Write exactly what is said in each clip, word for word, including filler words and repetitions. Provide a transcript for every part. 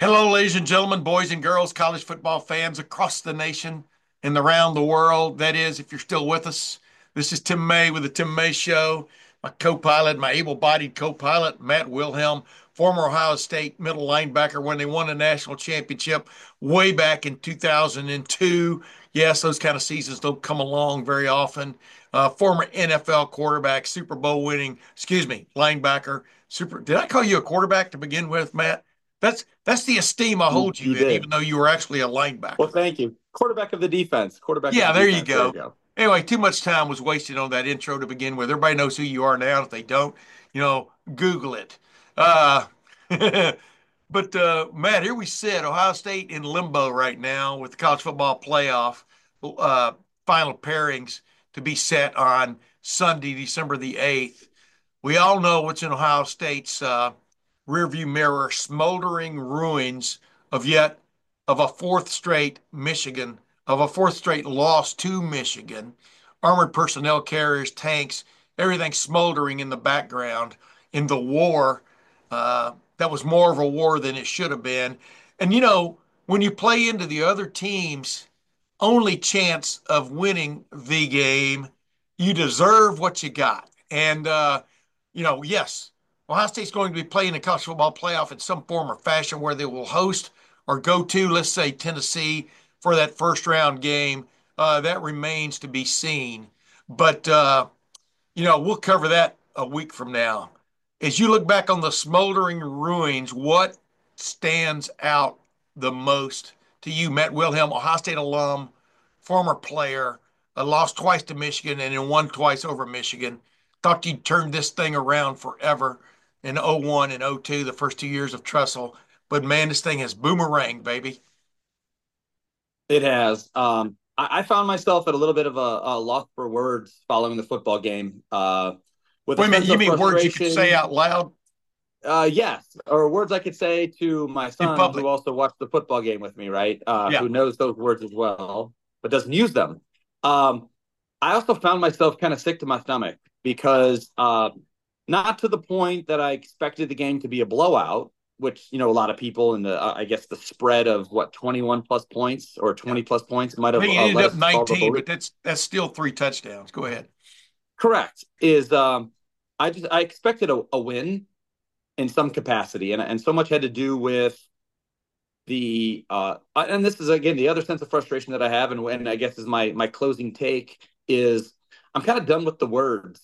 Hello, ladies and gentlemen, boys and girls, college football fans across the nation and around the world. That is, if you're still with us, this is Tim May with the Tim May Show. My co-pilot, my able-bodied co-pilot, Matt Wilhelm, former Ohio State middle linebacker when they won a national championship way back in two thousand two. Yes, those kind of seasons don't come along very often. Uh, former N F L quarterback, Super Bowl winning, excuse me, linebacker. Super. Did I call you a quarterback to begin with, Matt? That's that's the esteem I You, hold you you in, even did. though you were actually a Well, linebacker. thank you. Quarterback of the defense. Quarterback of Yeah, the there you defense. There you go. go. Anyway, too much time was wasted on that intro to begin with. Everybody knows who you are now. If they don't, you know, Google it. Uh, but uh, Matt, here we sit, Ohio State in limbo right now with the college football playoff uh, final pairings to be set on Sunday, December the eighth. We all know what's in Ohio State's uh, rearview mirror, smoldering ruins of yet of a fourth straight Michigan, of a fourth straight loss to Michigan. Armored personnel carriers, tanks, everything smoldering in the background in the war. Uh, that was more of a war than it should have been. And you know, when you play into the other team's only chance of winning the game, you deserve what you got. And uh, you know, yes, Ohio State's going to be playing the college football playoff in some form or fashion where they will host or go to, let's say, Tennessee for that first round game. Uh, that remains to be seen. But, uh, you know, we'll cover that a week from now. As you look back on the smoldering ruins, what stands out the most to you, Matt Wilhelm, Ohio State alum, former player, uh, lost twice to Michigan and then won twice over Michigan? Thought you'd turn this thing around forever in oh one and oh two, the first two years of Tressel. But man, this thing has boomerang, baby. It has. Um, I, I found myself at a little bit of a, a loss for words following the football game, uh, with a Wait a minute, sense you of mean words you could say frustration. out loud Uh, yes, or words I could say to my in son, who public? also watched the football game with me, right? Uh, Yeah. who knows those words as well, but doesn't use them. Um, I also found myself kind of sick to my stomach because, uh, not to the point that I expected the game to be a blowout, which, you know, a lot of people in the, uh, I guess, the spread of what, twenty-one plus points or Yeah. twenty plus points might I have think it uh, ended led up us to fall to nineteen, believe. but that's that's still three touchdowns. Go ahead. Correct. Is um, I just I expected a, a win in some capacity, and and so much had to do with the uh, and this is again the other sense of frustration that I have, and when I guess is my my closing take is I'm kind of done with the words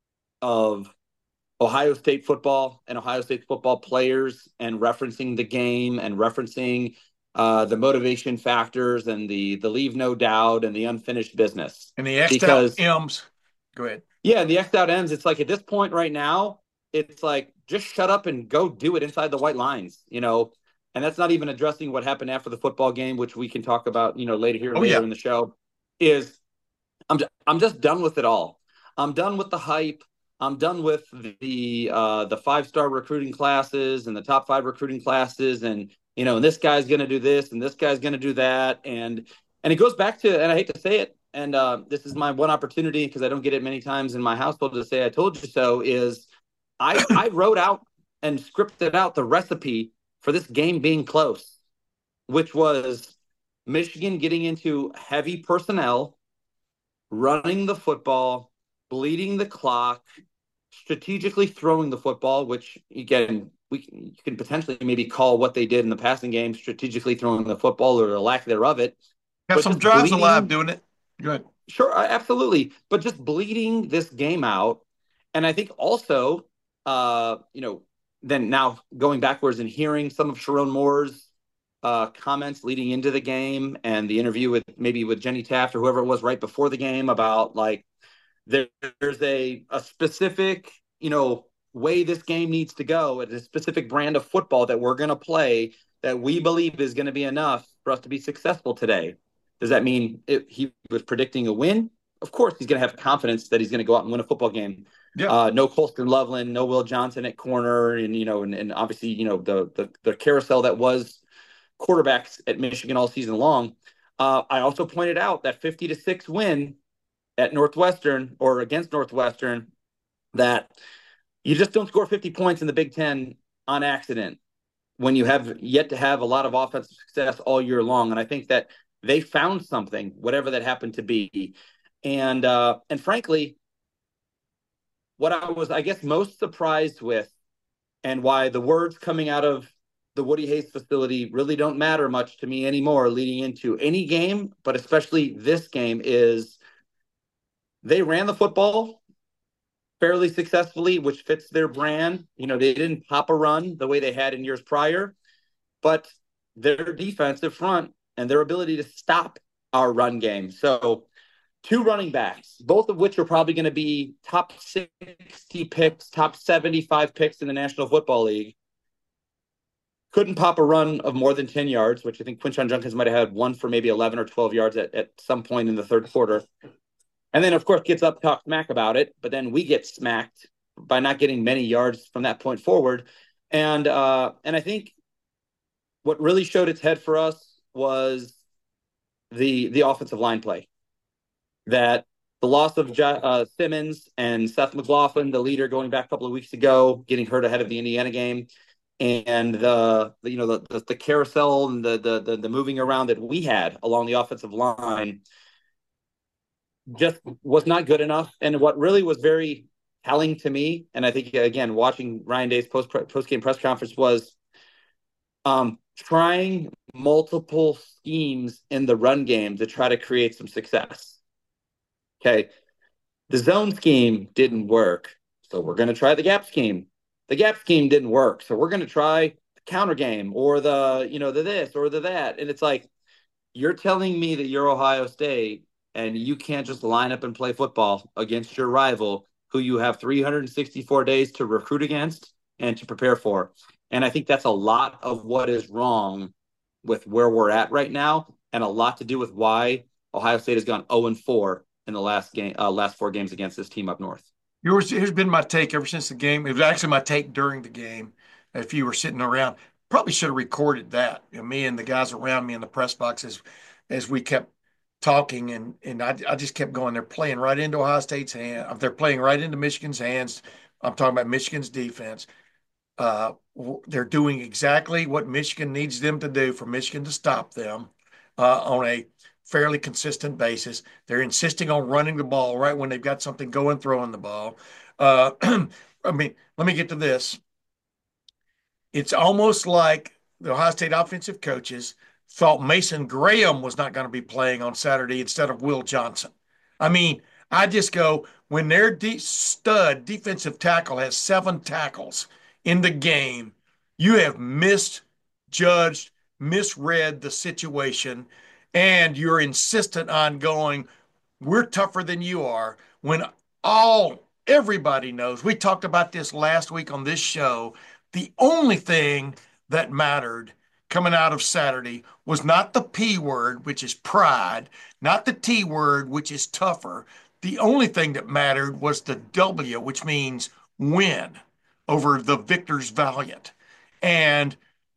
of Ohio State football and Ohio State football players and referencing the game and referencing uh, the motivation factors and the the leave no doubt and the unfinished business. And the X'd out Because M's. Go ahead. yeah, the X out ends. It's like at this point right now, it's like just shut up and go do it inside the white lines, you know. And that's not even addressing what happened after the football game, which we can talk about, you know, later here Oh later yeah. in the show. Is I'm I'm just done with it all. I'm done with the hype. I'm done with the uh, the five star recruiting classes and the top five recruiting classes, and you know, and this guy's going to do this, and this guy's going to do that, and and it goes back to, and I hate to say it, and uh, this is my one opportunity because I don't get it many times in my household to say "I told you so." Is I I wrote out and scripted out the recipe for this game being close, which was Michigan getting into heavy personnel, running the football, bleeding the clock, strategically throwing the football, which again, we you can potentially maybe call what they did in the passing game strategically throwing the football or the lack thereof it, Have but some just drives alive bleeding. doing it. Good. Sure, absolutely, but just bleeding this game out. And I think also, uh, you know, then now going backwards and hearing some of Sharon Moore's uh, comments leading into the game and the interview with maybe with Jenny Taft or whoever it was right before the game about like there, there's a a specific, you know, way this game needs to go at a specific brand of football that we're going to play that we believe is going to be enough for us to be successful today. Does that mean it, he was predicting a win? Of course, he's going to have confidence that he's going to go out and win a football game. Yeah. Uh, no Colston Loveland, no Will Johnson at corner, and you know, and, and obviously, you know, the, the the carousel that was quarterbacks at Michigan all season long. Uh, I also pointed out that fifty to six win at Northwestern or against Northwestern, that you just don't score fifty points in the Big Ten on accident. when you have yet to have a lot of offensive success all year long. And I think that they found something, whatever that happened to be. And uh, and frankly, what I was, I guess, most surprised with, and why the words coming out of the Woody Hayes facility really don't matter much to me anymore leading into any game, but especially this game, is they ran the football fairly successfully, which fits their brand. You know, they didn't pop a run the way they had in years prior, but their defensive front and their ability to stop our run game. So, two running backs, both of which are probably going to be top sixty picks, top seventy-five picks in the National Football League, couldn't pop a run of more than ten yards, which I think Quinshon Judkins might have had one for maybe eleven or twelve yards at, at some point in the third quarter. And then, of course, gets up, talk smack about it. But then we get smacked by not getting many yards from that point forward. And uh, and I think what really showed its head for us was the the offensive line play. That the loss of uh, Simmons and Seth McLaughlin, the leader, going back a couple of weeks ago, getting hurt ahead of the Indiana game, and the, the you know the, the the carousel and the, the the the moving around that we had along the offensive line just was not good enough. And what really was very telling to me, and I think again watching Ryan Day's post post game press conference, was um, trying multiple schemes in the run game to try to create some success. Okay, the zone scheme didn't work, so we're going to try the gap scheme. The gap scheme didn't work, so we're going to try the counter game or the, you know, the this or the that. And it's like, you're telling me that you're Ohio State and you can't just line up and play football against your rival who you have three hundred sixty-four days to recruit against and to prepare for. And I think that's a lot of what is wrong with where we're at right now, and a lot to do with why Ohio State has gone oh and four in the last game, uh, last four games against this team up north. Yours, here's been my take ever since the game. It was actually my take during the game. If you were sitting around, probably should have recorded that. You know, me and the guys around me in the press box as, as we kept talking, and and I, I just kept going. They're playing right into Ohio State's hand. They're playing right into Michigan's hands. I'm talking about Michigan's defense. Uh, they're doing exactly what Michigan needs them to do for Michigan to stop them uh, on a fairly consistent basis. They're insisting on running the ball right when they've got something going, throwing the ball. Uh, I mean, let me get to this. It's almost like the Ohio State offensive coaches thought Mason Graham was not going to be playing on Saturday instead of Will Johnson. I mean, I just go, when their de- stud defensive tackle has seven tackles in the game, you have misjudged, misread the situation, and you're insistent on going, we're tougher than you are, when all everybody knows. We talked about this last week on this show. The only thing that mattered coming out of Saturday was not the P word, which is pride, not the T word, which is tougher. The only thing that mattered was the W, which means win over the victors valiant. And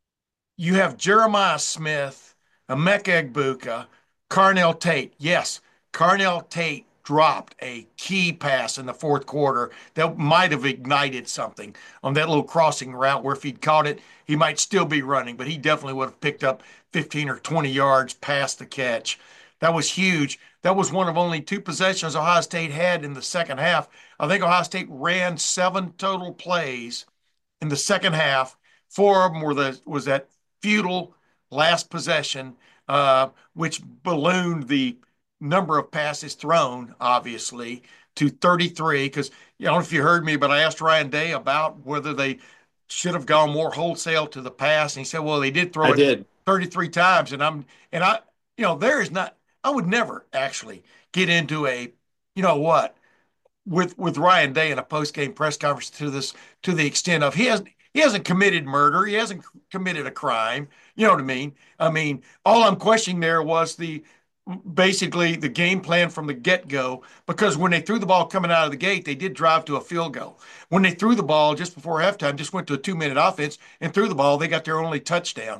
you have Jeremiah Smith, Emeka Egbuka, Carnell Tate. Yes, Carnell Tate dropped a key pass in the fourth quarter that might have ignited something on that little crossing route, where if he'd caught it, he might still be running, but he definitely would have picked up fifteen or twenty yards past the catch. That was huge. That was one of only two possessions Ohio State had in the second half. I think Ohio State ran seven total plays in the second half. Four of them were the was that futile last possession, uh, which ballooned the number of passes thrown, obviously, to thirty-three. Because you know, if you heard me, but I asked Ryan Day about whether they should have gone more wholesale to the pass, and he said, "Well, they did throw I it did. thirty-three times." And I'm and I, you know, there is not. I would never actually get into a, you know what, with with Ryan Day in a post game press conference to this to the extent of he hasn't he hasn't committed murder, he hasn't committed a crime. You know what I mean? I mean, all I'm questioning there was the basically the game plan from the get go, because when they threw the ball coming out of the gate, they did drive to a field goal. When they threw the ball just before halftime, just went to a two minute offense and threw the ball, they got their only touchdown.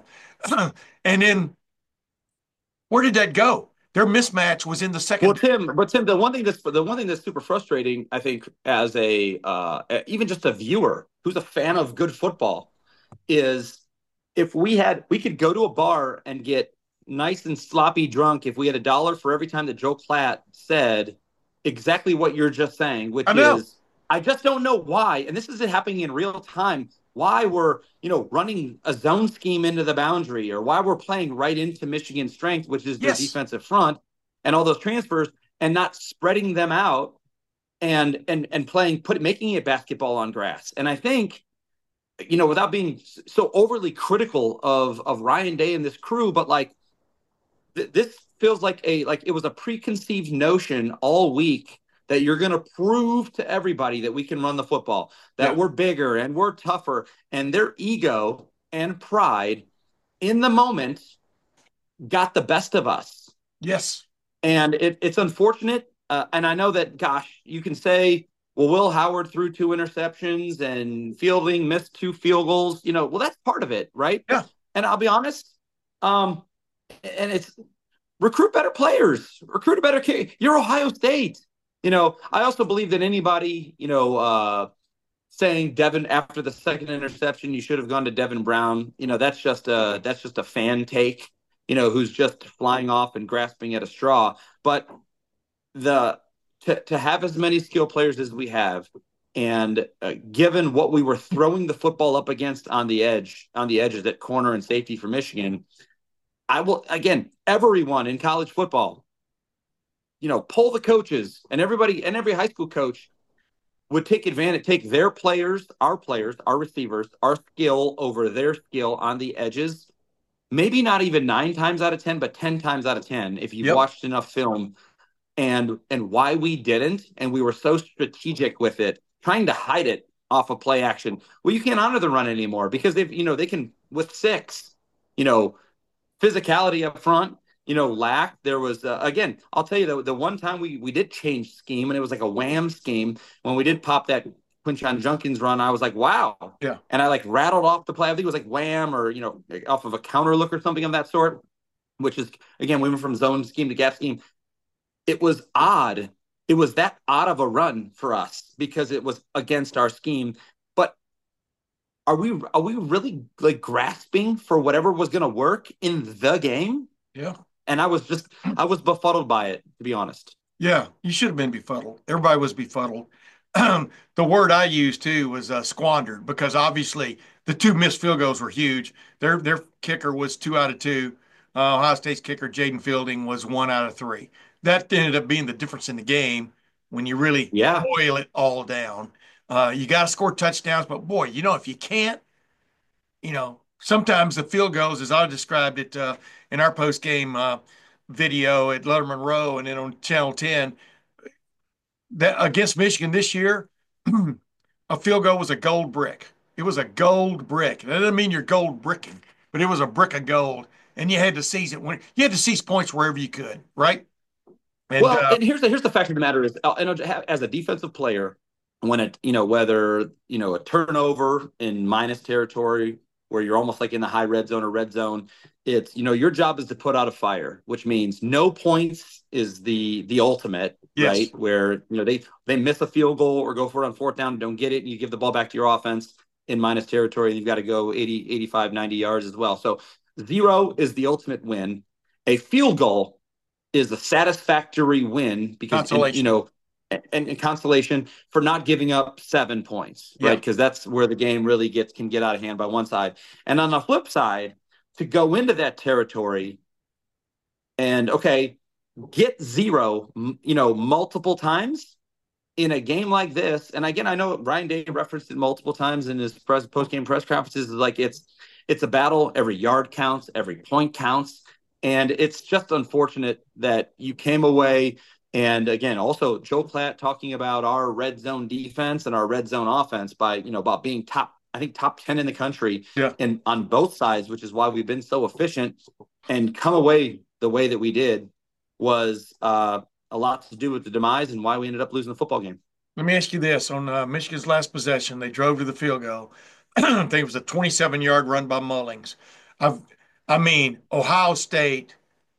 And then where did that go? Their mismatch was in the Well, second. Tim, but Tim, the one thing that's the one thing that's super frustrating, I think, as a uh, even just a viewer who's a fan of good football, is if we had, we could go to a bar and get nice and sloppy drunk if we had a dollar for every time that Joe Klatt said exactly what you're just saying, I which know. is, I just don't know why. And this is happening in real time. Why we're, you know, running a zone scheme into the boundary, or why we're playing right into Michigan's strength, which is their Yes. defensive front and all those transfers, and not spreading them out and and and playing, put making it basketball on grass. And I think, you know, without being so overly critical of of Ryan Day and this crew, but like th- this feels like a like it was a preconceived notion all week that you're going to prove to everybody that we can run the football, that Yeah. we're bigger and we're tougher, and their ego and pride in the moment got the best of us. Yes. And it, it's unfortunate. Uh, and I know that, gosh, you can say, well, Will Howard threw two interceptions and Fielding missed two field goals. You know, well, that's part of it, right? Yeah. And I'll be honest, um, and it's recruit better players, recruit a better kid. You're Ohio State. You know, I also believe that anybody, you know, uh, saying Devin after the second interception, you should have gone to Devin Brown. You know, that's just a that's just a fan take. You know, who's just flying off and grasping at a straw. But the to to have as many skill players as we have, and uh, given what we were throwing the football up against on the edge, on the edges at corner and safety for Michigan, I will again everyone in college football, you know, pull the coaches and everybody and every high school coach would take advantage, take their players, our players, our receivers, our skill over their skill on the edges. Maybe not even nine times out of ten, but ten times out of ten if you've Yep. watched enough film. And and why we didn't, and we were so strategic with it, trying to hide it off of play action. Well, you can't honor the run anymore because they've, you know, they can with six, you know, physicality up front, you know, lack. There was uh, again, I'll tell you the the one time we we did change scheme, and it was like a wham scheme when we did pop that Quinshon Junkins run. I was like, wow. Yeah. And I like rattled off the play. I think it was like wham, or you know, off of a counter look or something of that sort, which is again, we went from zone scheme to gap scheme. It was odd. It was that odd of a run for us because it was against our scheme. But are we are we really like grasping for whatever was going to work in the game? Yeah. And I was just I was befuddled by it, to be honest. Yeah. You should have been befuddled. Everybody was befuddled. The word I used too was uh, squandered because obviously the two missed field goals were huge. Their their kicker was two out of two. Uh, Ohio State's kicker, Jaden Fielding, was one out of three. That ended up being the difference in the game when you really Yeah. boil it all down. Uh, you got to score touchdowns, but boy, you know, if you can't, you know, sometimes the field goals, as I described it uh, in our post game uh, video at Letterman Row and then on Channel ten, that against Michigan this year, a field goal was a gold brick. It was a gold brick. That doesn't mean you're gold bricking, but it was a brick of gold, and you had to seize it when you had to seize points wherever you could, right? And Well, uh, and here's the here's the fact of the matter is, uh, you know, as a defensive player, when it, you know, whether you know a turnover in minus territory where you're almost like in the high red zone or red zone, it's, you know, your job is to put out a fire, which means no points is the the ultimate, yes, right? Where, you know, they they miss a field goal or go for it on fourth down and don't get it, and you give the ball back to your offense in minus territory, and you've got to go eighty, eighty-five, ninety yards as well. So zero is the ultimate win. A field goal is a satisfactory win because, and you consolation. know, and, and consolation for not giving up seven points, right? Yeah, Because that's where the game really gets can get out of hand by one side. And on the flip side, to go into that territory and okay, get zero, you know, multiple times in a game like this. And again, I know Ryan Day referenced it multiple times in his press, post-game press conferences. Like it's it's a battle. Every yard counts. Every point counts. And it's just unfortunate that you came away. And again, also Joe Platt talking about our red zone defense and our red zone offense by, you know, about being top, I think top ten in the country yeah. and on both sides, which is why we've been so efficient and come away the way that we did was uh, a lot to do with the demise and why we ended up losing the football game. Let me ask you this: on uh, Michigan's last possession, they drove to the field goal. I think it was a twenty-seven yard run by Mullings. I've, I mean, Ohio State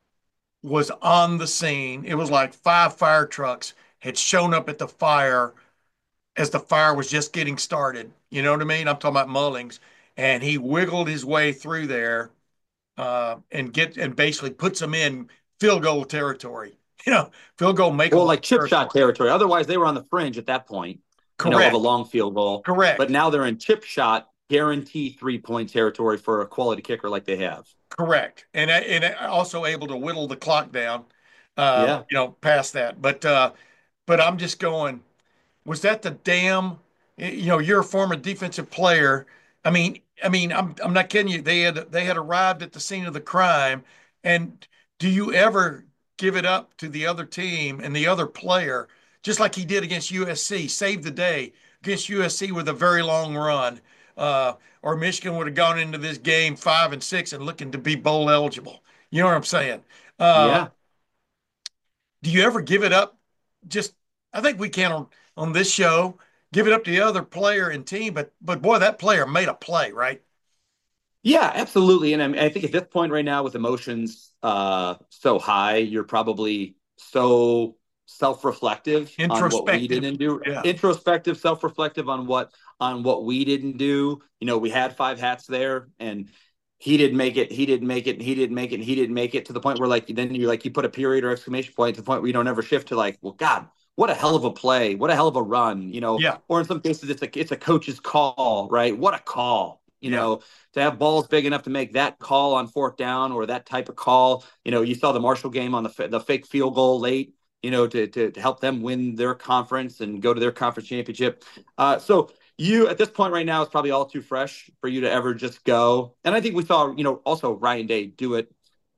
was on the scene. It was like five fire trucks had shown up at the fire as the fire was just getting started. You know what I mean? I'm talking about Mullings. and he wiggled his way through there uh, and get and basically puts them in field goal territory. You know, field goal make a Well, lot like chip shot territory. territory. Otherwise, they were on the fringe at that point, you know, of a Correct. long field goal. But Correct. now they're in chip shot, guarantee three point territory for a quality kicker like they have. Correct. And and also able to whittle the clock down, uh, Yeah. you know, past that. But uh, but I'm just going. Was that the damn, you know, you're a former defensive player. I mean, I mean, I'm I'm not kidding you. They had they had arrived at the scene of the crime. And do you ever give it up to the other team and the other player, just like he did against U S C, save the day against U S C with a very long run? Uh, or Michigan would have gone into this game five and six and looking to be bowl eligible. You know what I'm saying? Uh, Yeah. do you ever give it up? Just, I think we can on, on this show give it up to the other player and team, but but boy, that player made a play, right? Yeah, absolutely. And I, mean, I think at this point right now, with emotions uh, so high, you're probably so self-reflective on what we Introspective. didn't do, Yeah. introspective, self-reflective on what on what we didn't do. You know, we had five hats there, and he didn't make it. He didn't make it. He didn't make it. He didn't make it to the point where, like, then you like you put a period or exclamation point to the point where you don't ever shift to like, well, God, what a hell of a play, what a hell of a run, you know. Yeah. Or in some cases, it's a it's a coach's call, right? What a call, you Yeah. know, to have balls big enough to make that call on fourth down or that type of call. You know, you saw the Marshall game on the the fake field goal late, you know, to to, to help them win their conference and go to their conference championship. Uh, so you at this point right now, it's probably all too fresh for you to ever just go. And I think we saw, you know, also Ryan Day do it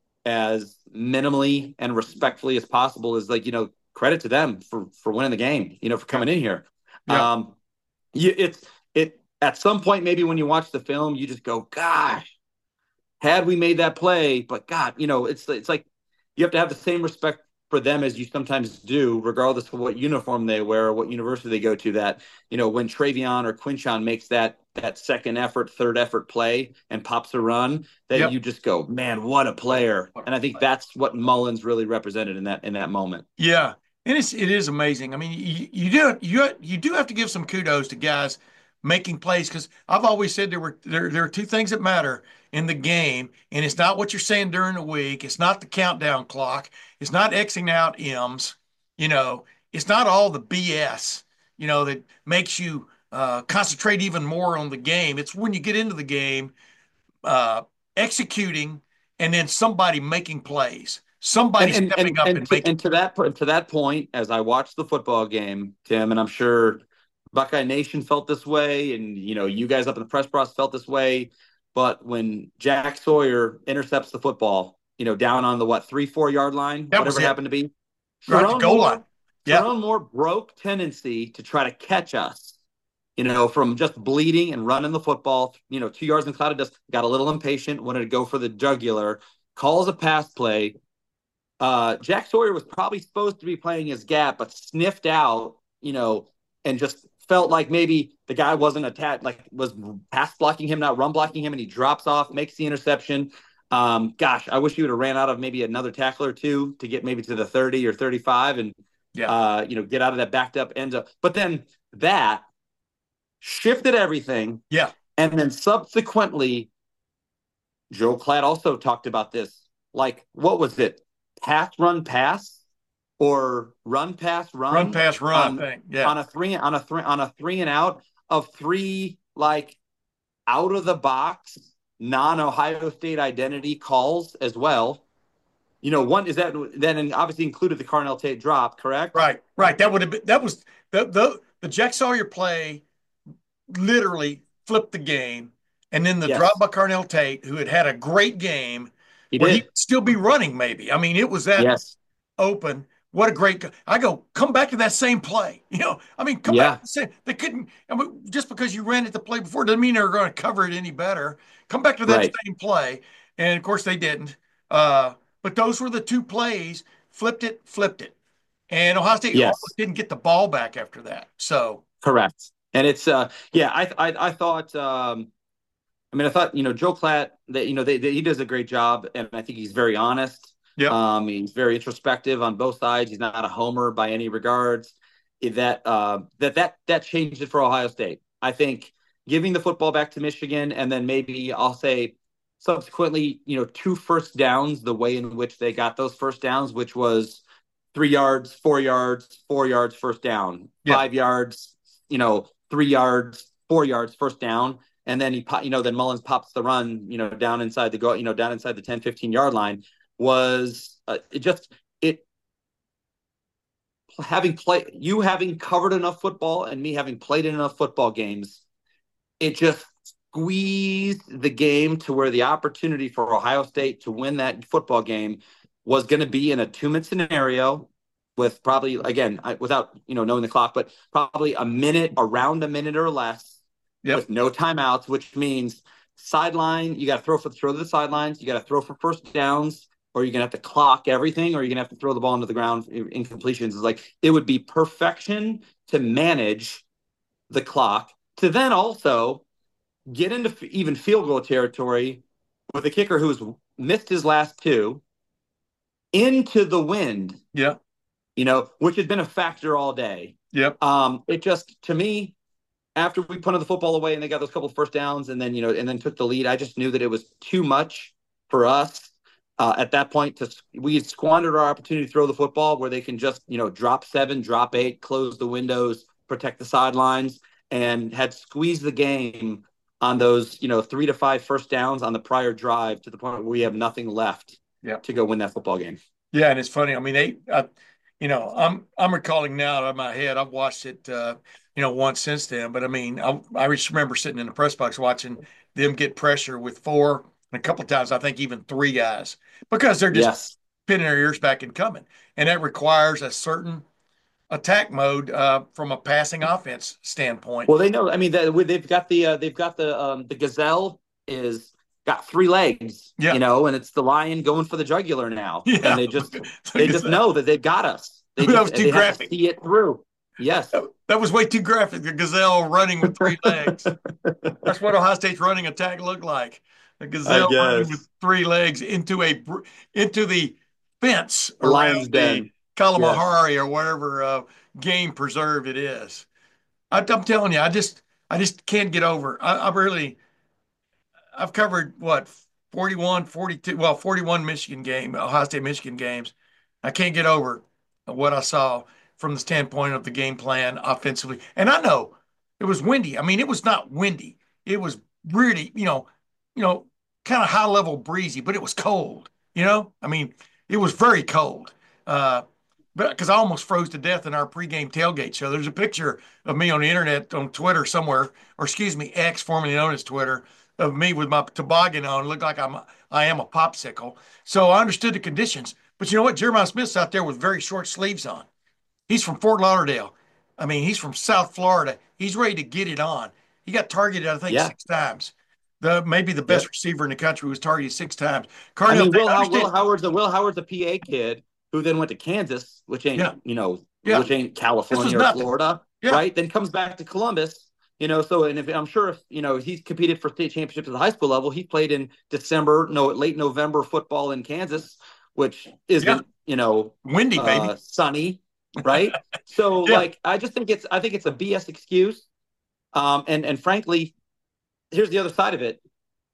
as minimally and respectfully as possible. Is like, you know, credit to them for for winning the game, you know, for Yeah. coming in here. Yeah. Um, you, it's it at some point maybe when you watch the film, you just go, gosh, had we made that play, but God, you know, it's it's like you have to have the same respect for them as you sometimes do, regardless of what uniform they wear or what university they go to. That, you know, when Travion or Quinshon makes that that second effort, third effort play and pops a run, that Yep. you just go, man, what a player! And I think that's what Mullins really represented in that in that moment. Yeah. And it's it is amazing. I mean, you, you do you you do have to give some kudos to guys making plays because I've always said there were there there are two things that matter in the game, and it's not what you're saying during the week. It's not the countdown clock. It's not Xing out M's. You know, it's not all the B S, you know, that makes you uh, concentrate even more on the game. It's when you get into the game, uh, executing, and then somebody making plays, somebody And and stepping and up and and to, making. and to that to that point, as I watched the football game, Tim, and I'm sure Buckeye Nation felt this way, and you know, you guys up in the press box felt this way. But when Jack Sawyer intercepts the football, you know, down on the what three four yard line, That was whatever it it. happened to be, Right at the Sharon goal line. Moore, Yeah. Sharon Moore broke tendency to try to catch us, you know, from just bleeding and running the football, you know, two yards in cloud of dust, got a little impatient, wanted to go for the jugular, calls a pass play. Uh, Jack Sawyer was probably supposed to be playing his gap, but sniffed out, you know, and just felt like maybe the guy wasn't attached, like was pass blocking him, not run blocking him, and he drops off, makes the interception. Um, gosh, I wish he would have ran out of maybe another tackle or two to get maybe to the thirty or thirty-five and, Yeah. uh, you know, get out of that backed up end up. But then that shifted everything. Yeah. And then subsequently, Joe Klatt also talked about this. Like, what was it? Pass, run, pass, or run, pass, Run, run pass, run, I on think. Yeah. on a three on a three on a three and out of three like out of the box non Ohio State identity calls as well. You know, one is that then obviously included the Carnell Tate drop, correct? Right. Right. That would have been, that was the, the, the Jack Sawyer play literally flipped the game. And then the drop Yes, by Carnell Tate, who had had a great game he where he did. would still be running, maybe. I mean, it was that Yes, open. What a great, I go, come back to that same play. You know, I mean, come back to yeah, the same, they couldn't, I mean, just because you ran it the play before doesn't mean they're going to cover it any better. Come back to that right. same play. And of course they didn't. Uh, but those were the two plays, flipped it, flipped it. And Ohio State almost Yes, didn't get the ball back after that. So, correct. And it's uh yeah, I I I thought um I mean, I thought, you know, Joe Klatt, that, you know, they, they, he does a great job, and I think he's very honest. yep. Um, he's very introspective on both sides. He's not a homer by any regards. That uh, that that that changed it for Ohio State. I think, giving the football back to Michigan, and then maybe I'll say subsequently, you know, two first downs, the way in which they got those first downs, which was three yards, four yards, four yards, first down, Yeah. five yards, you know, three yards, four yards, first down. And then he, you know, then Mullins pops the run, you know, down inside the go, you know, down inside the ten, fifteen yard line was uh, it just, it, having played, you having covered enough football and me having played in enough football games, it just squeezed the game to where the opportunity for Ohio State to win that football game was going to be in a two minute scenario with probably, again, without, you know, knowing the clock, but probably a minute, around a minute or less, Yep. with no timeouts, which means sideline, you got to throw for throw to the sidelines, you got to throw for first downs, or you're gonna have to clock everything, or you're gonna have to throw the ball into the ground. Incompletions is like, it would be perfection to manage the clock, to then also get into even field goal territory with a kicker who's missed his last two into the wind. Yeah. You know, which has been a factor all day. Yep. Um, it just, to me, after we punted the football away and they got those couple of first downs and then, you know, and then took the lead, I just knew that it was too much for us uh, at that point. To we had squandered our opportunity to throw the football where they can just, you know, drop seven, drop eight, close the windows, protect the sidelines, and had squeezed the game on those, you know, three to five first downs on the prior drive to the point where we have nothing left Yep. to go win that football game. Yeah, and it's funny. I mean, they, I, you know, I'm I'm recalling now out of my head. I've watched it, uh, you know, once since then. But I mean, I, I just remember sitting in the press box watching them get pressure with four, and a couple of times I think even three guys, because they're just Yes. pinning their ears back and coming, and that requires a certain attack mode uh, from a passing offense standpoint. Well, they know. I mean, they've got the uh, they've got the um, the gazelle is got three legs, Yeah. you know, and it's the lion going for the jugular now. Yeah. And they just they just know that they've got us. They That just was too they have to graphic. see it through. Yes. That, that was way too graphic. The gazelle running with three legs. That's what Ohio State's running attack looked like. A I gazelle running with guess. three legs into a br- into the fence The lion's around the den. Yes. Kalamahari or whatever uh, game preserve it is. I, I'm telling you, I just I just can't get over. I, I really I've covered what forty-one, forty-two, well, forty-one Michigan game, Ohio State Michigan games. I can't get over what I saw from the standpoint of the game plan offensively. And I know it was windy. I mean, it was not windy. It was really, you know, you know, kind of high level breezy, but it was cold. You know, I mean, it was very cold. Uh, but because I almost froze to death in our pregame tailgate show. There's a picture of me on the internet on Twitter somewhere, or excuse me, X, formerly known as Twitter, of me with my toboggan on. It looked like I'm I am a popsicle. So I understood the conditions. But you know what? Jeremiah Smith's out there with very short sleeves on. He's from Fort Lauderdale. I mean, he's from South Florida. He's ready to get it on. He got targeted, I think, Yeah. six times. The maybe the best Yep. receiver in the country was targeted six times. I Carnell mean, Tate, Will I How Will understand. Howard's a Will Howard's a P A kid who then went to Kansas, which ain't, Yeah, you know, yeah. which ain't This was California or nothing. Florida, Yeah, right? Then comes back to Columbus, you know. So, and if I'm sure if you know he's competed for state championships at the high school level, he played in December, no, late November football in Kansas, which yeah. isn't, you know, Windy, uh, baby. sunny, right? So, Yeah, like, I just think it's I think it's a B S excuse, um, and and frankly, here's the other side of it.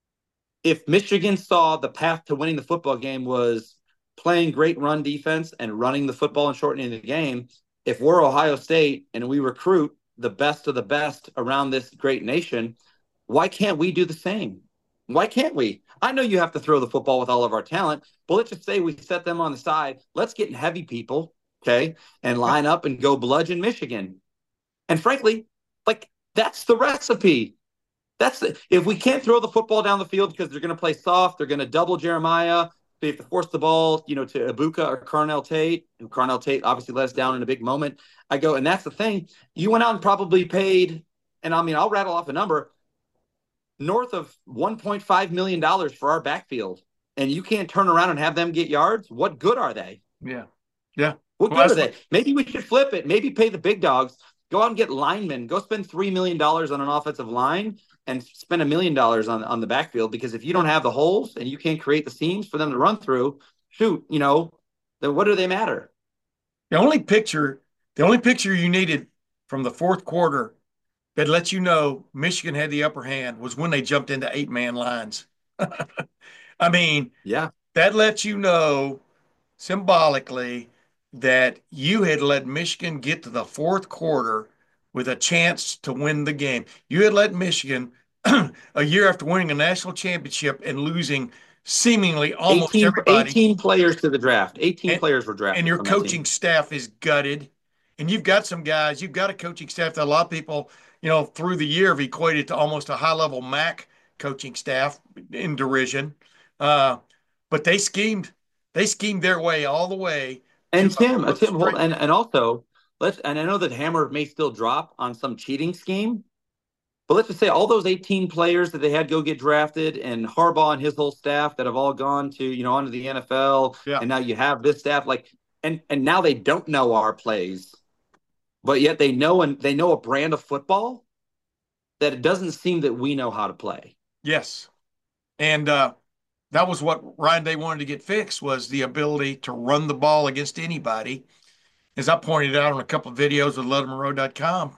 If Michigan saw the path to winning the football game was playing great run defense and running the football and shortening the game, if we're Ohio State and we recruit the best of the best around this great nation, why can't we do the same? Why can't we? I know you have to throw the football with all of our talent, but let's just say we set them on the side. Let's get heavy people, okay, and yeah, line up and go bludgeon Michigan. And frankly, like that's the recipe. That's the, if we can't throw the football down the field because they're going to play soft, they're going to double Jeremiah. They have to force the ball, you know, to Ibuka or Carnell Tate, who Carnell Tate obviously let us down in a big moment. I go, and that's the thing. You went out and probably paid, and I mean, I'll rattle off a number north of one point five million dollars for our backfield, and you can't turn around and have them get yards. What good are they? yeah, yeah. What Well, good are that's they? what, Maybe we should flip it. Maybe pay the big dogs. Go out and get linemen. Go spend three million dollars on an offensive line and spend a million dollars on on the backfield. Because if you don't have the holes and you can't create the seams for them to run through, shoot, you know, then what do they matter? the only picture, the only picture you needed from the fourth quarter that lets you know Michigan had the upper hand was when they jumped into eight man lines. I mean, Yeah. that lets you know symbolically that you had let Michigan get to the fourth quarter with a chance to win the game. You had let Michigan, a year after winning a national championship and losing seemingly almost eighteen, everybody, eighteen players to the draft. eighteen and players were and drafted your from that team. coaching staff is gutted, and you've got some guys, you've got a coaching staff that a lot of people, you know, through the year have equated to almost a high level M A C coaching staff in derision. Uh, but they schemed, they schemed their way all the way to And Tim, uh, a, a Tim, hold, straight. and and also let's and I know that Hammer may still drop on some cheating scheme, but let's just say all those eighteen players that they had go get drafted, and Harbaugh and his whole staff that have all gone to you know onto the N F L, Yeah. and now you have this staff like, and and now they don't know our plays, but yet they know and they know a brand of football that it doesn't seem that we know how to play. Yes. And uh, that was what Ryan Day wanted to get fixed was the ability to run the ball against anybody. As I pointed out on a couple of videos with Let Monroe dot com,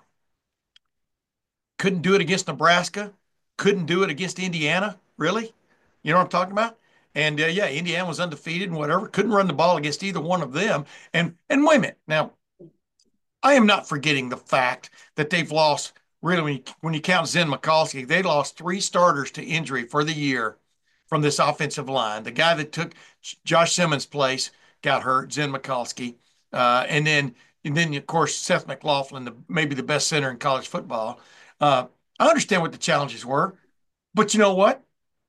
couldn't do it against Nebraska, couldn't do it against Indiana, really. You know what I'm talking about? And uh, yeah, Indiana was undefeated and whatever. Couldn't run the ball against either one of them. And and wait a minute. Now, I am not forgetting the fact that they've lost, really, when you, when you count Zen Mikulski, they lost three starters to injury for the year from this offensive line. The guy that took Josh Simmons' place got hurt, Zen Mikulski. Uh, and then, and then of course, Seth McLaughlin, the, maybe the best center in college football. Uh, I understand what the challenges were, but you know what?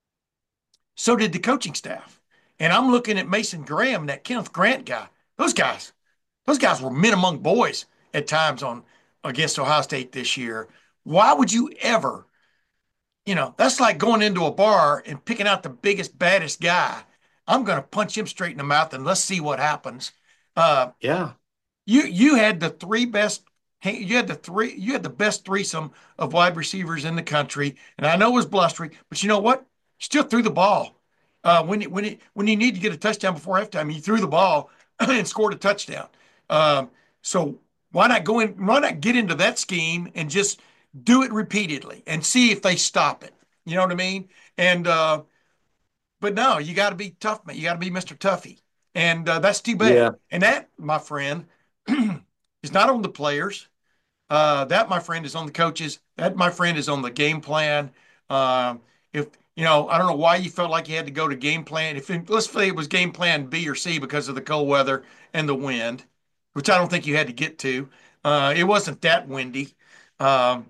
So did the coaching staff. And I'm looking at Mason Graham, that Kenneth Grant guy. Those guys, those guys were men among boys at times on against Ohio State this year. Why would you ever, you know, that's like going into a bar and picking out the biggest, baddest guy. I'm going to punch him straight in the mouth and let's see what happens. Uh, Yeah, you you had the three best. You had the three. You had the best threesome of wide receivers in the country, and I know it was blustery, but you know what? You still threw the ball. Uh, when it, when it, when you need to get a touchdown before halftime, you threw the ball and scored a touchdown. Um, so why not go in? Why not get into that scheme and just do it repeatedly and see if they stop it? You know what I mean? And uh, but no, you got to be tough, man. You got to be Mister Tuffy, and uh, that's too bad. yeah, And that, my friend, is not on the players. Uh, that, my friend, is on the coaches. That, my friend, is on the game plan. Um, if you know, I don't know why you felt like you had to go to game plan. If it, let's say it was game plan B or C because of the cold weather and the wind, which I don't think you had to get to. Uh, it wasn't that windy. Um,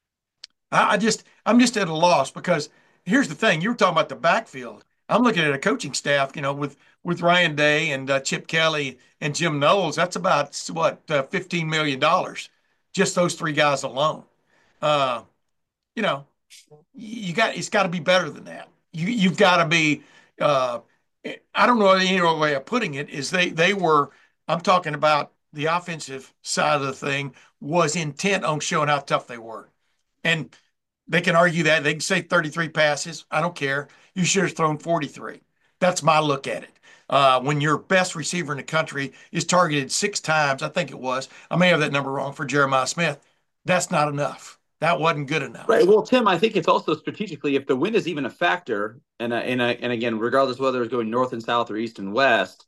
I, I just, I'm just at a loss because here's the thing: you were talking about the backfield. I'm looking at a coaching staff, you know, with with Ryan Day and uh, Chip Kelly and Jim Knowles. That's about what uh, fifteen million dollars, just those three guys alone. Uh, you know, you got it's got to be better than that. You you've got to be. Uh, I don't know any other way of putting it. Is they they were. I'm talking about the offensive side of the thing was intent on showing how tough they were, and they can argue that. They can say thirty-three passes. I don't care. You should have thrown forty-three. That's my look at it. Uh, when your best receiver in the country is targeted six times, I think it was. I may have that number wrong for Jeremiah Smith. That's not enough. That wasn't good right. enough. Well, Tim, I think it's also strategically if the wind is even a factor, and uh, and uh, and again, regardless whether it's going north and south or east and west,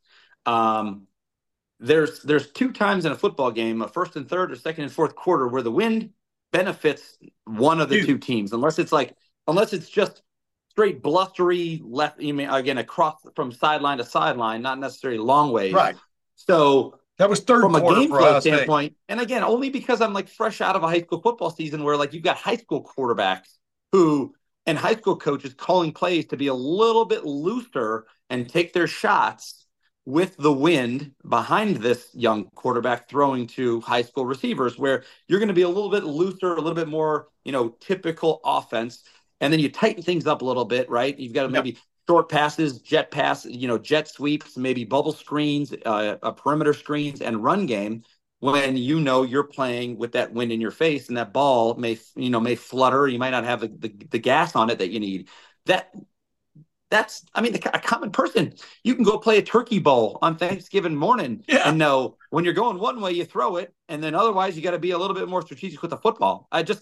um, there's there's two times in a football game, a first and third or second and fourth quarter, where the wind benefits one of the You two teams, unless it's like unless it's just straight blustery left. You mean again across from sideline to sideline, not necessarily long ways. right. So That was third from a quarter game for flow Ohio State. standpoint, and again, only because I'm like fresh out of a high school football season where like you've got high school quarterbacks who and high school coaches calling plays to be a little bit looser and take their shots with the wind behind this young quarterback throwing to high school receivers where you're going to be a little bit looser, a little bit more, you know, typical offense. And then you tighten things up a little bit, right? You've got to Yeah. maybe short passes, jet passes, you know, jet sweeps, maybe bubble screens, uh, a perimeter screens, and run game when you know you're playing with that wind in your face and that ball may, you know, may flutter. You might not have the, the, the gas on it that you need. That that's, I mean, the, a common person, you can go play a turkey bowl on Thanksgiving morning Yeah. and know when you're going one way, you throw it. And then otherwise, you got to be a little bit more strategic with the football. I just,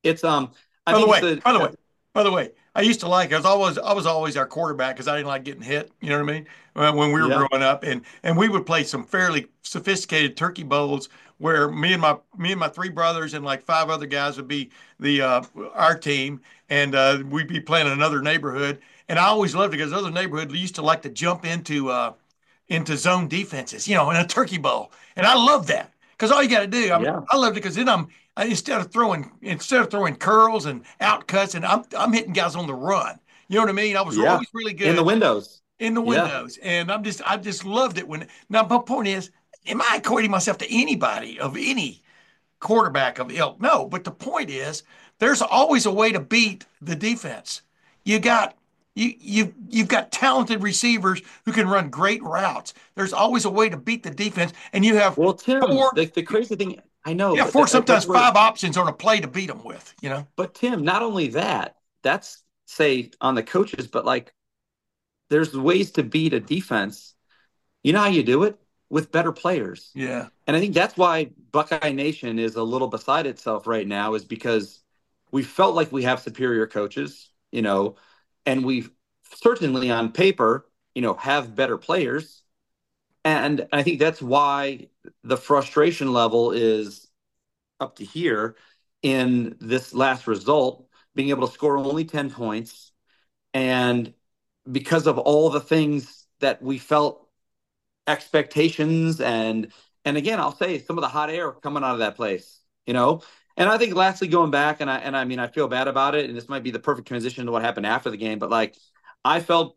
It's um, I By the think it's way, a, by the way, a by the way, I used to like. I was always, I was always our quarterback because I didn't like getting hit. You know what I mean? Uh, When we were yeah, growing up, and and we would play some fairly sophisticated turkey bowls where me and my me and my three brothers and like five other guys would be the uh, our team, and uh, we'd be playing in another neighborhood. And I always loved it because other neighborhood used to like to jump into uh, into zone defenses, you know, in a turkey bowl. And I love that because all you got to do, I mean, yeah, I loved it because then I'm I, instead of throwing instead of throwing curls and out cuts, and I'm I'm hitting guys on the run. You know what I mean? I was yeah. always really In the good windows. in the Yeah. windows, and I'm just I just loved it when. Now, my point is, am I equating myself to anybody of any quarterback of ilk? No, but the point is, there's always a way to beat the defense. You got you you you've got talented receivers who can run great routes. There's always a way to beat the defense, and you have Well, Tim, four, the, the crazy thing, I know, yeah, but four that, sometimes but we're, five options on a play to beat them with. You know? but Tim, not only that, that's say on the coaches, but like there's ways to beat a defense. You know how you do it? With better players. Yeah, And I think that's why Buckeye Nation is a little beside itself right now, is because we felt like we have superior coaches, you know, and we certainly on paper, you know, have better players. And I think that's why the frustration level is up to here in this last result, being able to score only ten points. And because of all the things that we felt expectations and and again I'll say some of the hot air coming out of that place, you know. And I think lastly going back, and I and I mean I feel bad about it, and this might be the perfect transition to what happened after the game, but like I felt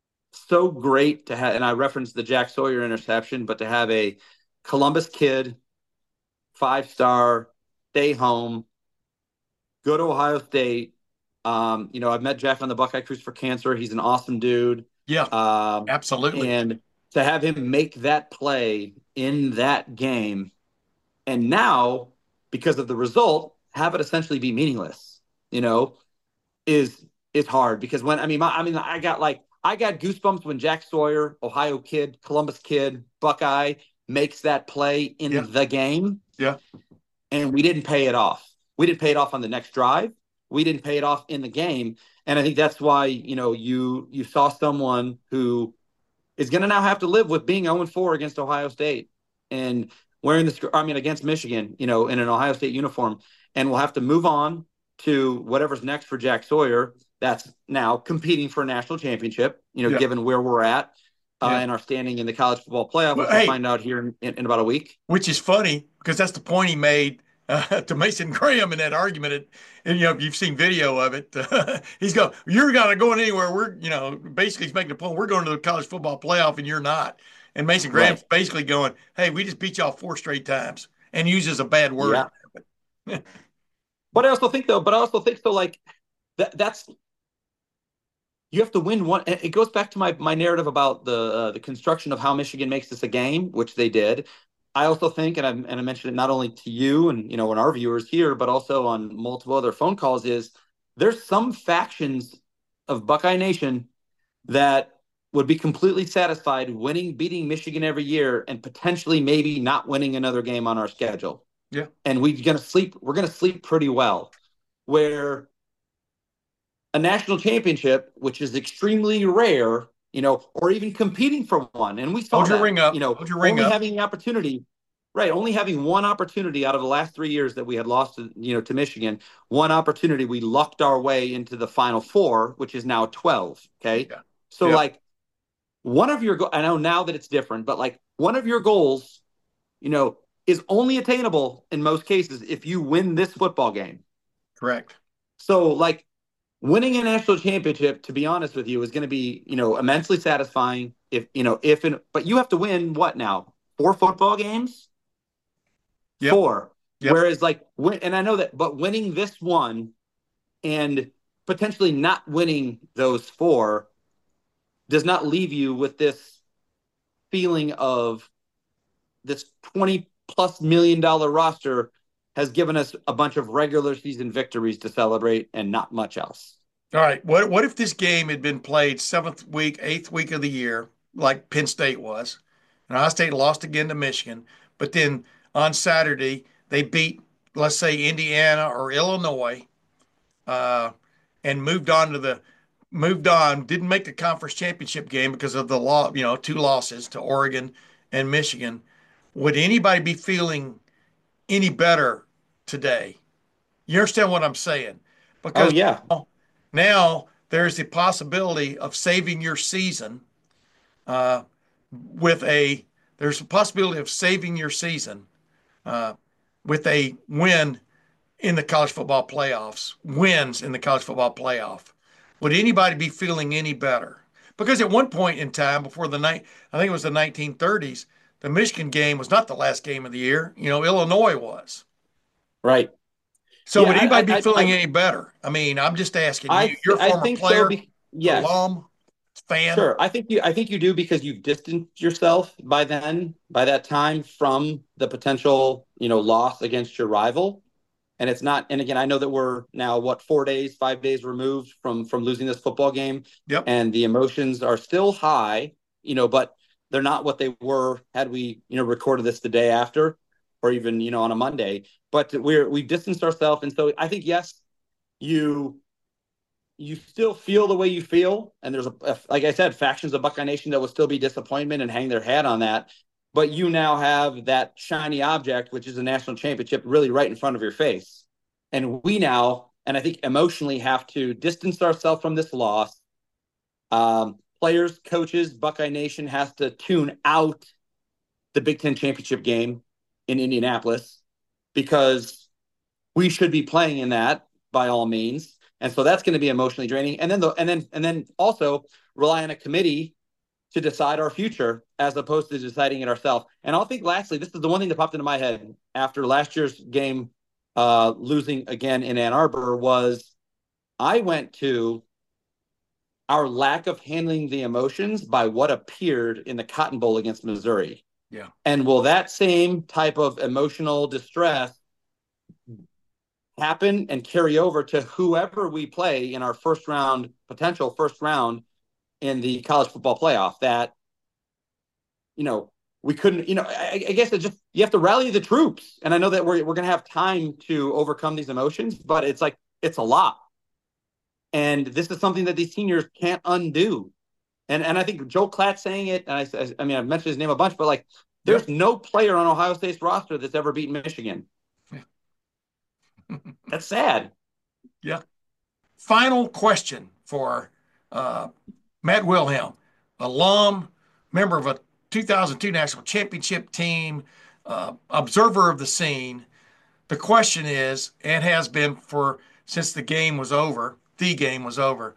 so great to have, and I referenced the Jack Sawyer interception, but to have a Columbus kid, five star, stay home, go to Ohio State. Um, you know, I've met Jack on the Buckeye Cruise for Cancer. He's an awesome dude. yeah, Um, absolutely. and to have him make that play in that game, and now because of the result, have it essentially be meaningless, you know, is is hard because when I mean, my, I mean, I got like I got goosebumps when Jack Sawyer, Ohio kid, Columbus kid, Buckeye makes that play Yeah, in the game, yeah. and we didn't pay it off. We didn't pay it off on the next drive. We didn't pay it off in the game, and I think that's why you know you you saw someone who is going to now have to live with being oh and four against Ohio State and wearing the I mean against Michigan, you know, in an Ohio State uniform, and we'll have to move on to whatever's next for Jack Sawyer. That's now competing for a national championship. You know, Yeah, given where we're at uh, yeah. and our standing in the college football playoff, Well, which we'll hey, find out here in, in, in about a week. which is funny because that's the point he made uh, to Mason Graham in that argument. It, and you know, if you've seen video of it, uh, he's going, "You're not going anywhere. We're, you know, basically he's making the point we're going to the college football playoff and you're not." And Mason Graham's Right. basically going, "Hey, we just beat y'all four straight times," and uses a bad word. Yeah. But I also think though, but I also think so. Like that. That's you have to win one. It goes back to my my narrative about the uh, the construction of how Michigan makes this a game, which they did. I also think, and I and I mentioned it not only to you and you know and our viewers here, but also on multiple other phone calls. Is there's some factions of Buckeye Nation that would be completely satisfied winning, beating Michigan every year, and potentially maybe not winning another game on our schedule. Yeah, And we're gonna sleep. We're gonna sleep pretty well. Where a national championship, which is extremely rare, you know, or even competing for one. And we saw hold your that, ring you up. know, Hold your ring only up. having the opportunity, right? Only having one opportunity out of the last three years that we had lost, to, you know, to Michigan, one opportunity, we lucked our way into the Final Four, which is now twelve. Okay, Yeah, so yeah. like one of your, go- I know now that it's different, but like one of your goals, you know, is only attainable in most cases if you win this football game. Correct. So like winning a national championship, to be honest with you, is going to be, you know, immensely satisfying if, you know, if, and, but you have to win what now? Four football games? Yep, Four. yep. Whereas like, win, and I know that, but winning this one and potentially not winning those four does not leave you with this feeling of this twenty plus million dollar roster has given us a bunch of regular season victories to celebrate and not much else. All right. What what if this game had been played seventh week, eighth week of the year, like Penn State was, and Ohio State lost again to Michigan, but then on Saturday they beat, let's say, Indiana or Illinois, uh, and moved on to the moved on. Didn't make the conference championship game because of the law. You know, two losses to Oregon and Michigan. Would anybody be feeling any better today? You understand what I'm saying? Oh Because yeah, now, now there's the possibility of saving your season uh, with a there's a possibility of saving your season uh, with a win in the college football playoffs, wins in the college football playoff. Would anybody be feeling any better? Because at one point in time, before the night, I think it was the nineteen thirties, the Michigan game was not the last game of the year. You know, Illinois was. right. So Yeah, would anybody I be I I feeling I any better? I mean, I'm just asking I, you. You're th- a I former think so. player, Be- yes, alum, fan. sure. I think you I think you do because you've distanced yourself by then, by that time from the potential, you know, loss against your rival. And it's not, and again, I know that we're now what, four days, five days removed from from losing this football game, Yep. and the emotions are still high, you know, but they're not what they were had we, you know, recorded this the day after, or even, you know, on a Monday. But we're we've distanced ourselves. And so I think yes, you you still feel the way you feel. And there's a, a like I said, factions of Buckeye Nation that will still be disappointment and hang their hat on that. But you now have that shiny object, which is a national championship, really right in front of your face. And we now, and I think emotionally, have to distance ourselves from this loss. Um, players, coaches, Buckeye Nation has to tune out the Big Ten championship game in Indianapolis because we should be playing in that by all means. And so that's going to be emotionally draining. And then the and then and then also rely on a committee to decide our future as opposed to deciding it ourselves. And I'll think lastly, this is the one thing that popped into my head after last year's game, uh, losing again in Ann Arbor, was I went to our lack of handling the emotions by what appeared in the Cotton Bowl against Missouri. Yeah. And will that same type of emotional distress happen and carry over to whoever we play in our first round, potential first round in the college football playoff? That, you know, we couldn't, you know, I, I guess it just, you have to rally the troops. And I know that we're, we're going to have time to overcome these emotions, but it's like, it's a lot. And this is something that these seniors can't undo. And and I think Joe Klatt saying it, and I, I mean, I've mentioned his name a bunch, but like, there's Yep. no player on Ohio State's roster that's ever beaten Michigan. That's sad. Yeah. Final question for uh, Matt Wilhelm, alum, member of a two thousand two national championship team, uh, observer of the scene. The question is, and has been for since the game was over, the game was over,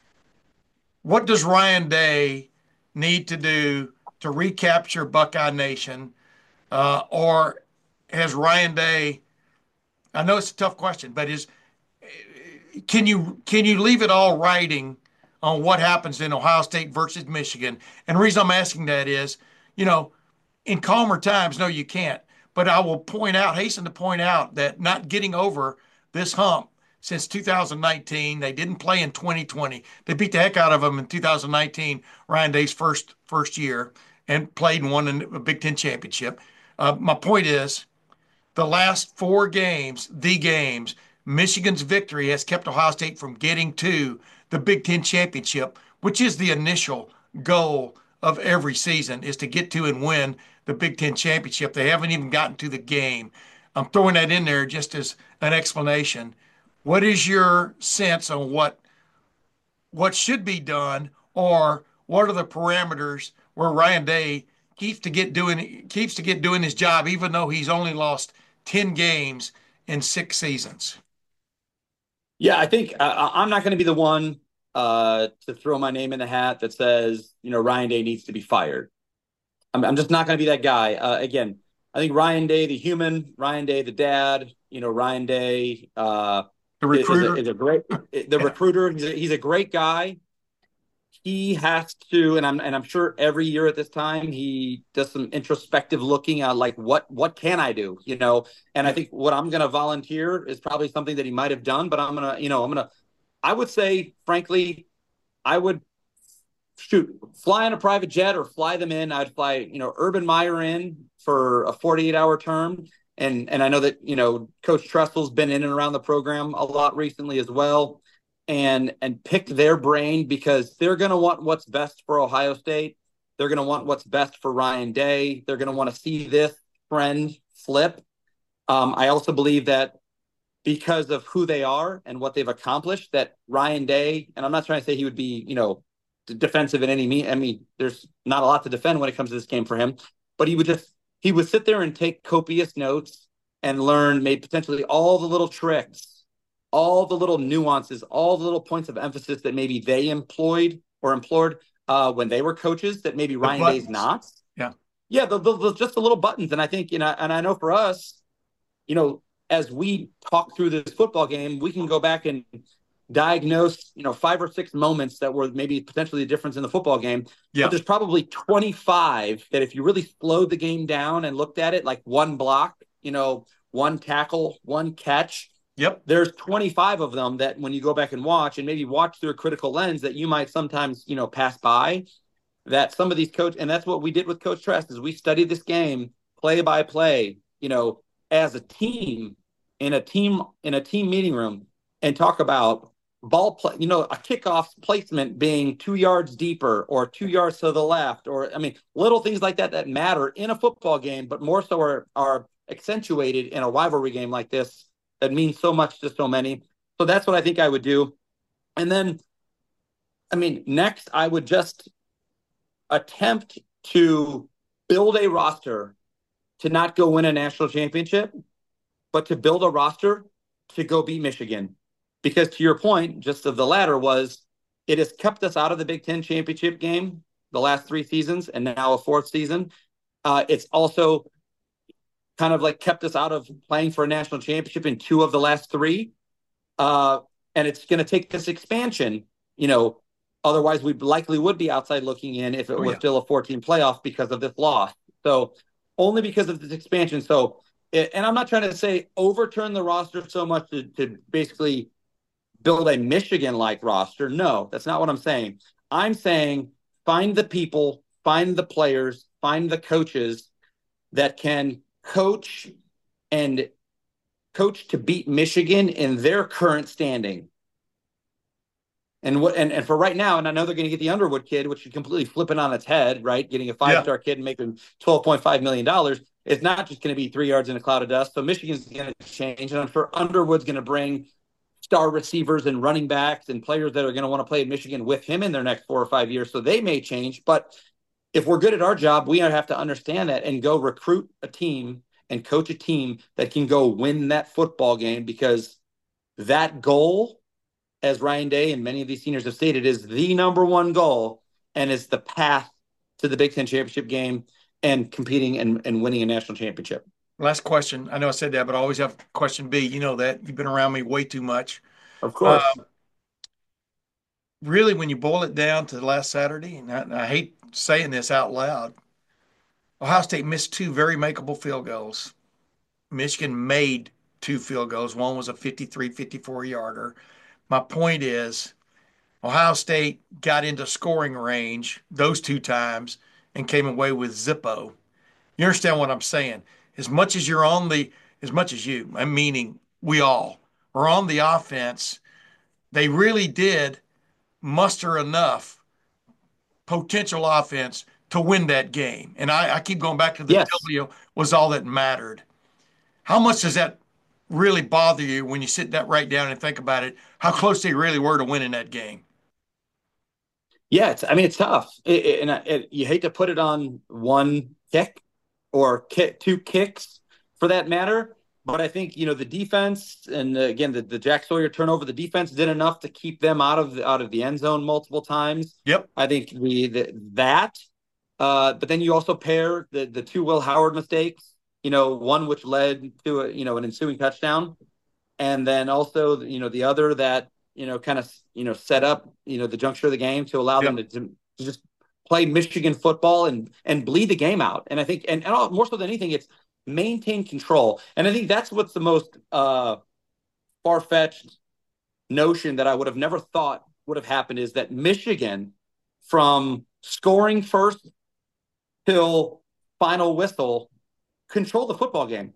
what does Ryan Day need to do to recapture Buckeye Nation? Uh, or has Ryan Day, I know it's a tough question, but is can you can you leave it all riding on what happens in Ohio State versus Michigan? And the reason I'm asking that is, you know, in calmer times, no, you can't. But I will point out, hasten to point out that not getting over this hump since two thousand nineteen, they didn't play in twenty twenty. They beat the heck out of them in two thousand nineteen, Ryan Day's first first year, and played and won a Big Ten championship. Uh, my point is, the last four games, the games, Michigan's victory has kept Ohio State from getting to the Big Ten championship, which is the initial goal of every season, is to get to and win the Big Ten championship. They haven't even gotten to the game. I'm throwing that in there just as an explanation. What is your sense on what what should be done, or what are the parameters where Ryan Day keeps to get doing keeps to get doing his job, even though he's only lost ten games in six seasons? Yeah, I think uh, I'm not going to be the one uh, to throw my name in the hat that says, you know, Ryan Day needs to be fired. I'm, I'm just not going to be that guy. Uh, again, I think Ryan Day, the human, Ryan Day, the dad, you know, Ryan Day uh, The is a recruiter? is a great the Yeah. recruiter. He's a, he's a great guy. He has to, and I'm and I'm sure every year at this time he does some introspective looking at like what what can I do, you know? And I Yeah. think what I'm going to volunteer is probably something that he might have done, but I'm gonna, you know, I'm gonna, I would say, frankly, I would shoot fly on a private jet or fly them in. I'd fly, you know, Urban Meyer in for a forty-eight hour term and and I know that, you know, Coach Tressel's been in and around the program a lot recently as well, and and pick their brain because they're going to want what's best for Ohio State. They're going to want what's best for Ryan Day. They're going to want to see this trend flip. Um, I also believe that because of who they are and what they've accomplished, that Ryan Day, and I'm not trying to say he would be, you know, defensive in any mean. I mean, there's not a lot to defend when it comes to this game for him, but he would just he would sit there and take copious notes and learn maybe potentially all the little tricks, all the little nuances, all the little points of emphasis that maybe they employed or implored uh, when they were coaches that maybe The Ryan Day's buttons. not. Yeah. Yeah, the, the, the, just the little buttons. And I think, you know, and I know for us, you know, as we talk through this football game, we can go back and diagnose, you know, five or six moments that were maybe potentially a difference in the football game. Yeah. But there's probably twenty-five that if you really slowed the game down and looked at it, like one block, you know, one tackle, one catch. Yep. There's twenty-five of them that when you go back and watch and maybe watch through a critical lens that you might sometimes, you know, pass by, that some of these coach, and that's what we did with Coach Tress is we studied this game play by play, you know, as a team in a team in a team meeting room and talk about ball play, you know, a kickoff placement being two yards deeper or two yards to the left, or I mean, little things like that that matter in a football game, but more so are are accentuated in a rivalry game like this that means so much to so many. So that's what I think I would do. And then, I mean, next I would just attempt to build a roster to not go win a national championship, but to build a roster to go beat Michigan. Because to your point, just of the latter was, it has kept us out of the Big Ten championship game the last three seasons and now a fourth season. Uh, it's also kind of like kept us out of playing for a national championship in two of the last three. Uh, and it's going to take this expansion, you know, otherwise we likely would be outside looking in if it Oh, was yeah. still a fourteen playoff because of this loss. So only because of this expansion. So, and I'm not trying to say overturn the roster so much to, to basically build a Michigan-like roster. No, that's not what I'm saying. I'm saying find the people, find the players, find the coaches that can coach and coach to beat Michigan in their current standing. And what and, and for right now, and I know they're going to get the Underwood kid, which is completely flipping on its head, right? Getting a five-star yeah. kid and making twelve point five million dollars. It's not just going to be three yards in a cloud of dust. So Michigan's going to change. And I'm sure Underwood's going to bring star receivers and running backs and players that are going to want to play at Michigan with him in their next four or five years. So they may change. But if we're good at our job, we have to understand that and go recruit a team and coach a team that can go win that football game, because that goal, as Ryan Day and many of these seniors have stated, is the number one goal and is the path to the Big Ten championship game and competing and, and winning a national championship. Last question. I know I said that, but I always have question B. You know that. You've been around me way too much. Of course. Um, really, when you boil it down to last Saturday, and I, and I hate saying this out loud, Ohio State missed two very makeable field goals. Michigan made two field goals. One was a fifty-three, fifty-four yarder. My point is, Ohio State got into scoring range those two times and came away with Zippo. You understand what I'm saying? As much as you're on the, as much as you, I'm meaning we all are on the offense, they really did muster enough potential offense to win that game. And I, I keep going back to the yes. W was all that mattered. How much does that really bother you when you sit that right down and think about it, how close they really were to winning that game? Yeah, it's, I mean, it's tough. It, it, and it, you hate to put it on one kick or kick, two kicks for that matter. But I think, you know, the defense and uh, again, the, the Jack Sawyer turnover, the defense did enough to keep them out of the, out of the end zone multiple times. Yep. I think the, the that, uh, but then you also pair the, the two Will Howard mistakes, you know, one which led to a, you know, an ensuing touchdown. And then also, you know, the other that, you know, kind of, you know, set up, you know, the juncture of the game to allow yep. them to, to just play Michigan football and and bleed the game out. And I think, and, and all, more so than anything, it's maintain control. And I think that's what's the most uh, far-fetched notion that I would have never thought would have happened, is that Michigan, from scoring first till final whistle, control the football game.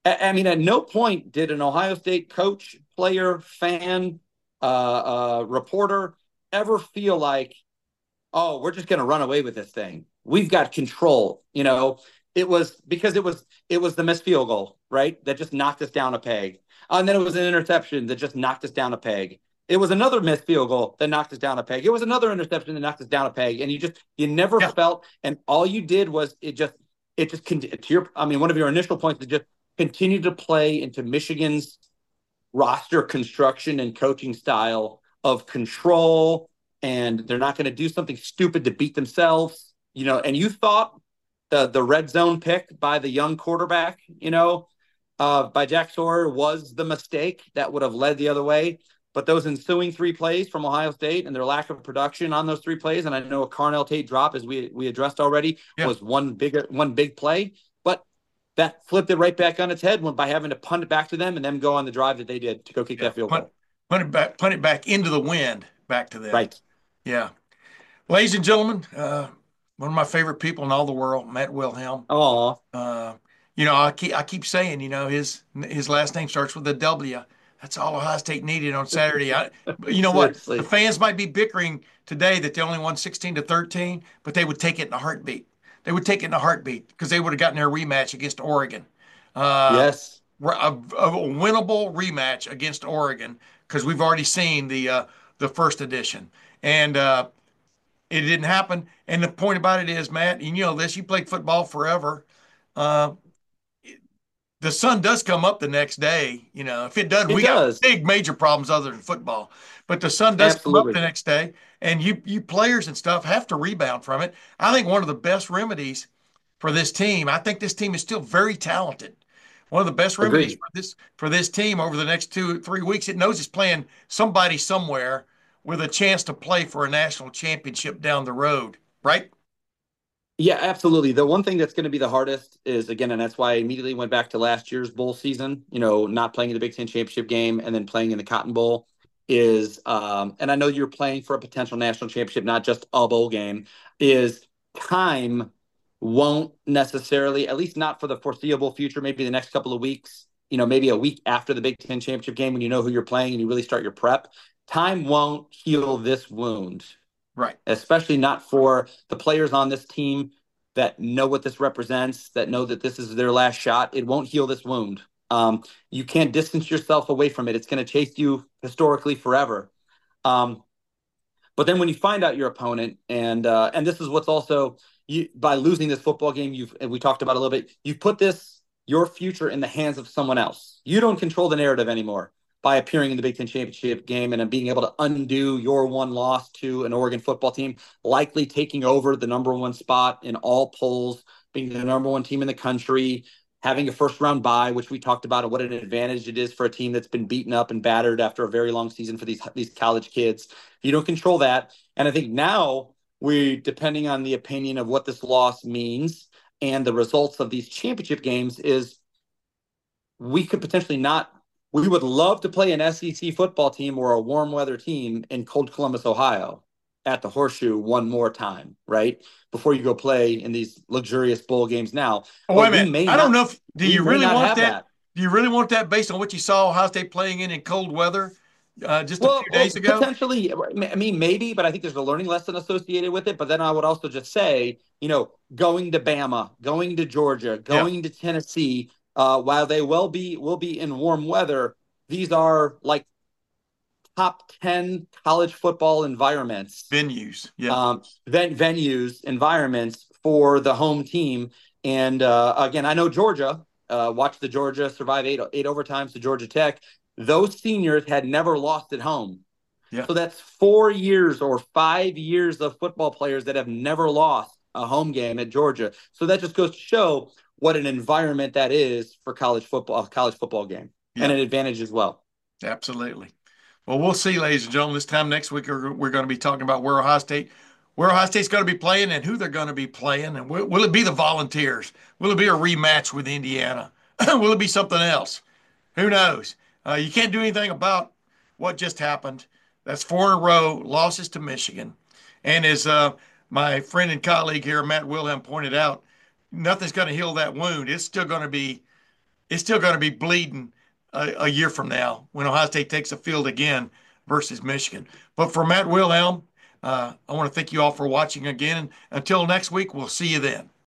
I mean, at no point did an Ohio State coach, player, fan, uh, uh, reporter ever feel like, oh, we're just going to run away with this thing. We've got control. You know, it was because it was it was the missed field goal, right? That just knocked us down a peg. Uh, and then it was an interception that just knocked us down a peg. It was another missed field goal that knocked us down a peg. It was another interception that knocked us down a peg. And you just you never Yeah, felt, and all you did was it just it just to your I mean, one of your initial points is just continue to play into Michigan's roster construction and coaching style of control, and they're not going to do something stupid to beat themselves, you know. And you thought the the red zone pick by the young quarterback, you know, uh, by Jack Sawyer was the mistake that would have led the other way. But those ensuing three plays from Ohio State and their lack of production on those three plays, and I know a Carnell Tate drop, as we we addressed already, yeah. was one big one big play. But that flipped it right back on its head by having to punt it back to them and then go on the drive that they did to go kick Yeah, that field punt, goal. punt it back, punt it back into the wind, back to them. Right. Yeah, ladies and gentlemen, uh, one of my favorite people in all the world, Matt Wilhelm. Oh, Uh, you know, I keep I keep saying, you know, his his last name starts with a W. That's all Ohio State needed on Saturday. I, you know what? The seriously. fans might be bickering today that they only won sixteen to thirteen, but they would take it in a heartbeat. They would take it in a heartbeat because they would have gotten their rematch against Oregon. Uh, Yes. a, a winnable rematch against Oregon because we've already seen the uh, the first edition, and uh, it didn't happen. And the point about it is, Matt, and you know this, you played football forever. Uh, the sun does come up the next day. You know, if it doesn't, It we got does. big major problems other than football. But the sun does come up the Absolutely. next day, and you you players and stuff have to rebound from it. I think one of the best remedies for this team, I think this team is still very talented. One of the best remedies Agreed. for this for this team over the next two three weeks, it knows it's playing somebody somewhere with a chance to play for a national championship down the road, right? Yeah, absolutely. The one thing that's going to be the hardest is, again, and that's why I immediately went back to last year's bowl season, you know, not playing in the Big Ten championship game and then playing in the Cotton Bowl is, um, and I know you're playing for a potential national championship, not just a bowl game, is time won't necessarily, at least not for the foreseeable future, maybe the next couple of weeks, you know, maybe a week after the Big Ten championship game when you know who you're playing and you really start your prep. Time won't heal this wound, Right. especially not for the players on this team that know what this represents, that know that this is their last shot. It won't heal this wound. Um, you can't distance yourself away from it. It's going to chase you historically forever. Um, but then when you find out your opponent, and uh, and this is what's also you by losing this football game, you've and we talked about a little bit. You've put this your future in the hands of someone else. You don't control the narrative anymore by appearing in the Big Ten championship game and being able to undo your one loss to an Oregon football team, likely taking over the number one spot in all polls, being the number one team in the country, having a first round bye, which we talked about, and what an advantage it is for a team that's been beaten up and battered after a very long season for these these college kids. You don't control that. And I think now we, depending on the opinion of what this loss means and the results of these championship games, is we could potentially not. We would love to play an S E C football team or a warm weather team in cold Columbus, Ohio, at the Horseshoe one more time, right? Before you go play in these luxurious bowl games now. Oh, wait But a we minute. may I don't not. know if do We you may really not want have that? that. Do you really want that based on what you saw Ohio State playing in in cold weather uh, just a Well, few well, days ago? potentially. I mean, maybe, but I think there's a learning lesson associated with it. But then I would also just say, you know, going to Bama, going to Georgia, Yeah, going to Tennessee, uh, while they will be will be in warm weather, these are like top ten college football environments, venues. Yeah. um, ven- venues, environments for the home team. And uh, again, I know Georgia. Uh, watch the Georgia survive eight eight overtimes to Georgia Tech. Those seniors had never lost at home. Yeah. So that's four years or five years of football players that have never lost a home game at Georgia. So that just goes to show what an environment that is for college football, a college football game, and Yeah. an advantage as well. Absolutely. Well, we'll see, ladies and gentlemen. This time next week, we're, we're going to be talking about where Ohio State, where Ohio State's going to be playing and who they're going to be playing. And will, will it be the Volunteers? Will it be a rematch with Indiana? Will it be something else? Who knows? Uh, you can't do anything about what just happened. That's four in a row losses to Michigan. And as uh, my friend and colleague here, Matt Wilhelm, pointed out, nothing's going to heal that wound. It's still going to be it's still going to be bleeding a, a year from now when Ohio State takes the field again versus Michigan. But for Matt Wilhelm, uh, I want to thank you all for watching again. Until next week, we'll see you then.